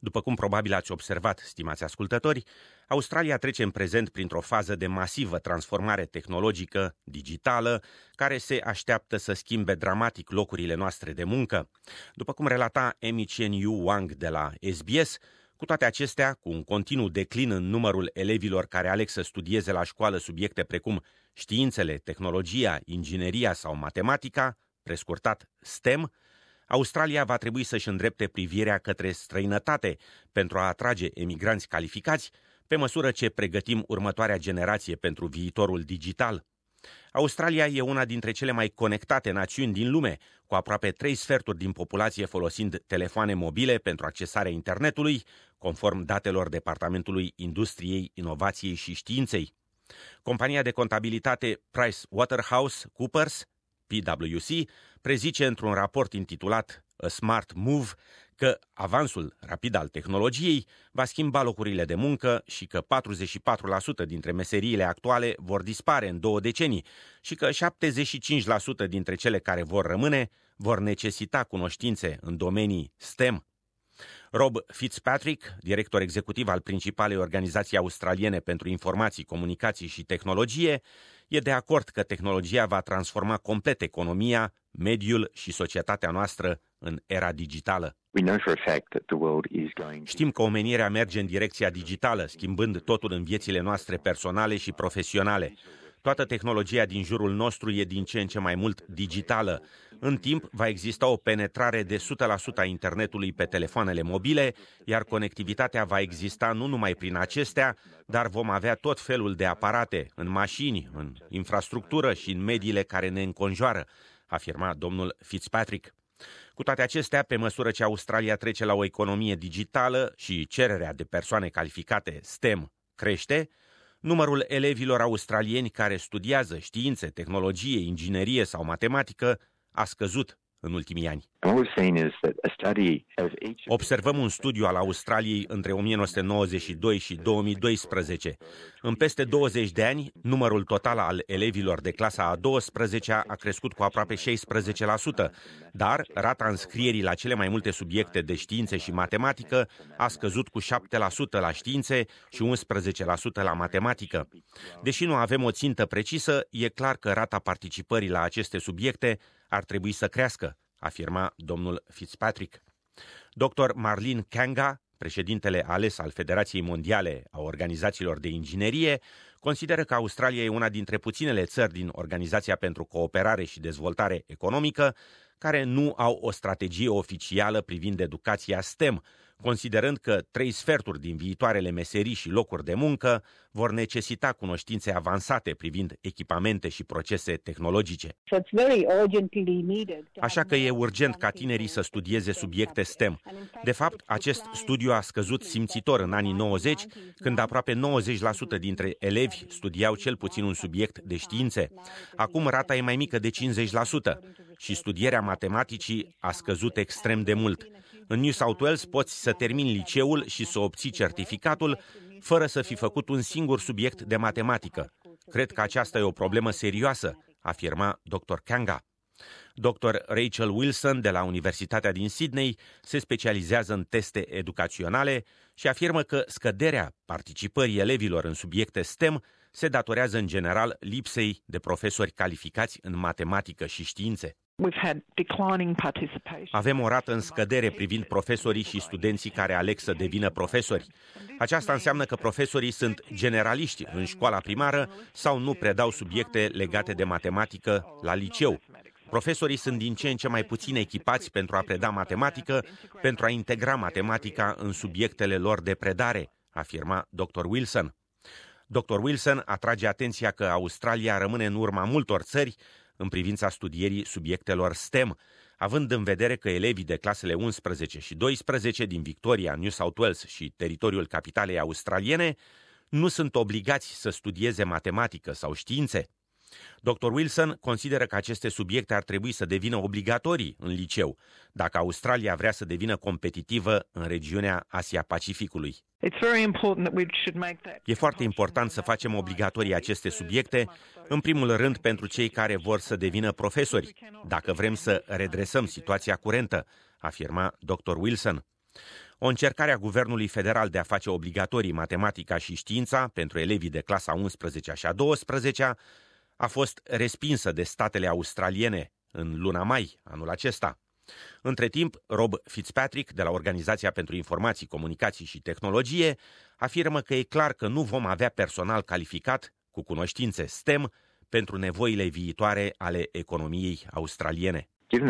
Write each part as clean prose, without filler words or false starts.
După cum probabil ați observat, stimați ascultători, Australia trece în prezent printr-o fază de masivă transformare tehnologică, digitală, care se așteaptă să schimbe dramatic locurile noastre de muncă. După cum relata Amy Chen Yu Wang de la SBS, cu toate acestea, cu un continuu declin în numărul elevilor care aleg să studieze la școală subiecte precum științele, tehnologia, ingineria sau matematica, prescurtat STEM, Australia va trebui să-și îndrepte privirea către străinătate pentru a atrage emigranți calificați, pe măsură ce pregătim următoarea generație pentru viitorul digital. Australia e una dintre cele mai conectate națiuni din lume, cu aproape 3/4 din populație folosind telefoane mobile pentru accesarea internetului, conform datelor Departamentului Industriei, Inovației și Științei. Compania de contabilitate PricewaterhouseCoopers, PwC, prezice într-un raport intitulat A Smart Move că avansul rapid al tehnologiei va schimba locurile de muncă și că 44% dintre meseriile actuale vor dispare în 2 decenii și că 75% dintre cele care vor rămâne vor necesita cunoștințe în domenii STEM. Rob Fitzpatrick, director executiv al principalei organizații australiene pentru informații, comunicații și tehnologie, e de acord că tehnologia va transforma complet economia, mediul și societatea noastră în era digitală. Știm că omenirea merge în direcția digitală, schimbând totul în viețile noastre personale și profesionale. Toată tehnologia din jurul nostru e din ce în ce mai mult digitală. În timp va exista o penetrare de 100% a internetului pe telefoanele mobile, iar conectivitatea va exista nu numai prin acestea, dar vom avea tot felul de aparate în mașini, în infrastructură și în mediile care ne înconjoară, afirma domnul Fitzpatrick. Cu toate acestea, pe măsură ce Australia trece la o economie digitală și cererea de persoane calificate STEM crește, numărul elevilor australieni care studiază științe, tehnologie, inginerie sau matematică a scăzut în ultimii ani. Observăm un studiu al Australiei între 1992 și 2012. În peste 20 de ani, numărul total al elevilor de clasa a 12-a a crescut cu aproape 16%, dar rata înscrierii la cele mai multe subiecte de științe și matematică a scăzut cu 7% la științe și 11% la matematică. Deși nu avem o țintă precisă, e clar că rata participării la aceste subiecte ar trebui să crească, afirma domnul Fitzpatrick. Dr. Marlene Kanga, președintele ales al Federației Mondiale a Organizațiilor de Inginerie, consideră că Australia e una dintre puținele țări din Organizația pentru Cooperare și Dezvoltare Economică care nu au o strategie oficială privind educația STEM, considerând că 3/4 din viitoarele meserii și locuri de muncă vor necesita cunoștințe avansate privind echipamente și procese tehnologice. Așa că e urgent ca tinerii să studieze subiecte STEM. De fapt, acest studiu a scăzut simțitor în anii 90, când aproape 90% dintre elevi studiau cel puțin un subiect de științe. Acum rata e mai mică de 50% și studierea matematicii a scăzut extrem de mult. În New South Wales poți să termini liceul și să obții certificatul fără să fi făcut un singur subiect de matematică. Cred că aceasta e o problemă serioasă, afirma Dr. Kanga. Dr. Rachel Wilson de la Universitatea din Sydney se specializează în teste educaționale și afirmă că scăderea participării elevilor în subiecte STEM se datorează în general lipsei de profesori calificați în matematică și științe. Avem o rată în scădere privind profesorii și studenții care aleg să devină profesori. Aceasta înseamnă că profesorii sunt generaliști în școala primară sau nu predau subiecte legate de matematică la liceu. Profesorii sunt din ce în ce mai puțin echipați pentru a preda matematică, pentru a integra matematica în subiectele lor de predare, afirma Dr. Wilson. Dr. Wilson atrage atenția că Australia rămâne în urma multor țări în privința studierii subiectelor STEM, având în vedere că elevii de clasele 11 și 12 din Victoria, New South Wales și teritoriul capitalei australiene nu sunt obligați să studieze matematică sau științe. Dr. Wilson consideră că aceste subiecte ar trebui să devină obligatorii în liceu, dacă Australia vrea să devină competitivă în regiunea Asia-Pacificului. E foarte important să facem obligatorii aceste subiecte, în primul rând pentru cei care vor să devină profesori, dacă vrem să redresăm situația curentă, afirma Dr. Wilson. O încercare a Guvernului Federal de a face obligatorii matematica și știința pentru elevii de clasa 11 și a 12-a a fost respinsă de statele australiene în luna mai anul acesta. Între timp, Rob Fitzpatrick, de la Organizația pentru Informații, Comunicații și Tehnologie, afirmă că e clar că nu vom avea personal calificat cu cunoștințe STEM pentru nevoile viitoare ale economiei australiene.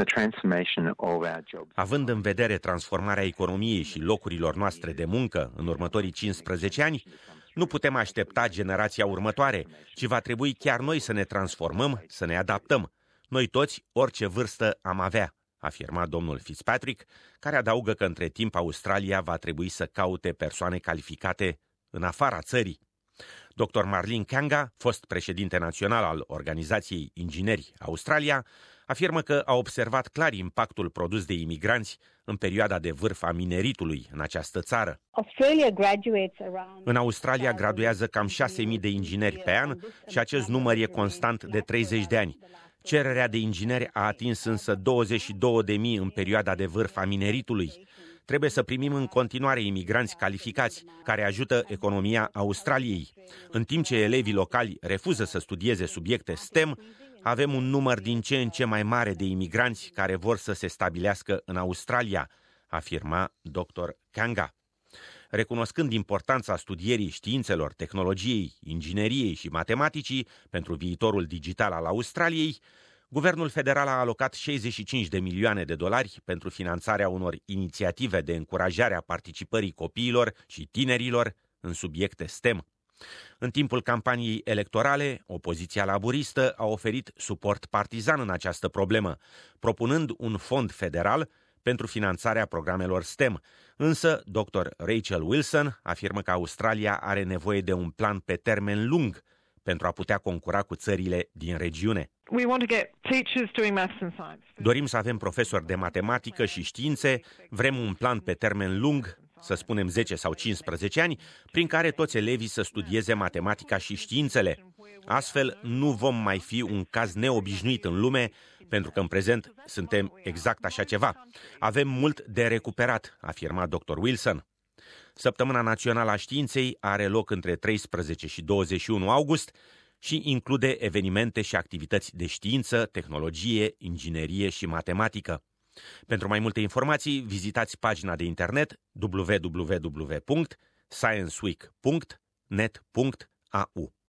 Având în vedere transformarea economiei și locurilor noastre de muncă în următorii 15 ani, nu putem aștepta generația următoare, ci va trebui chiar noi să ne transformăm, să ne adaptăm. Noi toți, orice vârstă am avea, afirma domnul Fitzpatrick, care adaugă că între timp Australia va trebui să caute persoane calificate în afara țării. Dr. Marlene Kanga, fost președinte național al Organizației Ingineri Australia, afirmă că a observat clar impactul produs de imigranți în perioada de vârf a mineritului în această țară. În Australia graduează cam 6.000 de ingineri pe an și acest număr e constant de 30 de ani. Cererea de ingineri a atins însă 22.000 în perioada de vârf a mineritului. Trebuie să primim în continuare imigranți calificați, care ajută economia Australiei. În timp ce elevii locali refuză să studieze subiecte STEM, avem un număr din ce în ce mai mare de imigranți care vor să se stabilească în Australia, afirma dr. Kanga. Recunoscând importanța studierii științelor, tehnologiei, ingineriei și matematicii pentru viitorul digital al Australiei, Guvernul federal a alocat 65 de milioane de dolari pentru finanțarea unor inițiative de încurajare a participării copiilor și tinerilor în subiecte STEM. În timpul campaniei electorale, opoziția laburistă a oferit suport partizan în această problemă, propunând un fond federal pentru finanțarea programelor STEM. Însă, dr. Rachel Wilson afirmă că Australia are nevoie de un plan pe termen lung pentru a putea concura cu țările din regiune. Dorim să avem profesori de matematică și științe, vrem un plan pe termen lung, să spunem 10 sau 15 ani, prin care toți elevii să studieze matematica și științele. Astfel, nu vom mai fi un caz neobișnuit în lume, pentru că în prezent suntem exact așa ceva. Avem mult de recuperat, afirma dr. Wilson. Săptămâna Națională a Științei are loc între 13 și 21 august și include evenimente și activități de știință, tehnologie, inginerie și matematică. Pentru mai multe informații, vizitați pagina de internet www.scienceweek.net.au.